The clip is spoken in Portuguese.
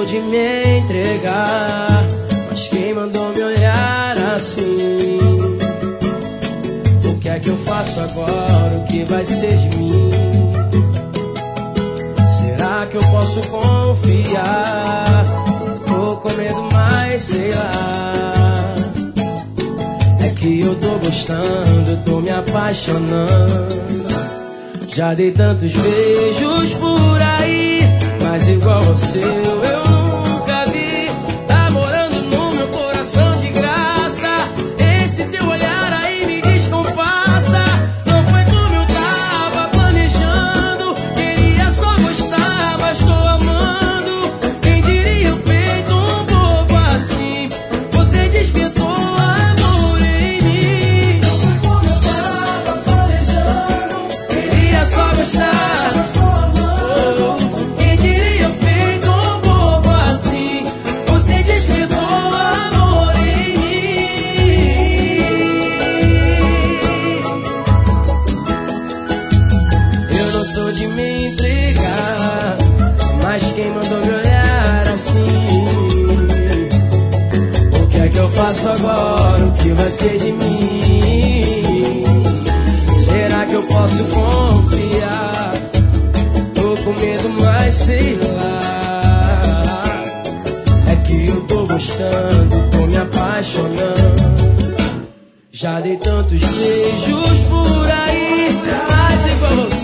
sou de me entregar, mas quem mandou me olhar assim? O que é que eu faço agora? O que vai ser de mim? Será que eu posso confiar? Tô com medo, mas sei lá. É que eu tô gostando, tô me apaixonando. Já dei tantos beijos por aí, mas igual ao seu eu nunca vi. Tá morando no meu coração de graça. Esse teu olhar aí me descompassa. Não foi como eu tava planejando. Queria só gostar, mas tô amando. Quem diria eu feito um bobo assim? Você despertou amor em mim. Não foi como eu tava planejando. Queria só gostar. Sou de me entregar, mas quem mandou me olhar assim? O que é que eu faço agora? O que vai ser de mim? Será que eu posso confiar? Tô com medo, mas sei lá. É que eu tô gostando, tô me apaixonando. Já dei tantos beijos por aí, mas igual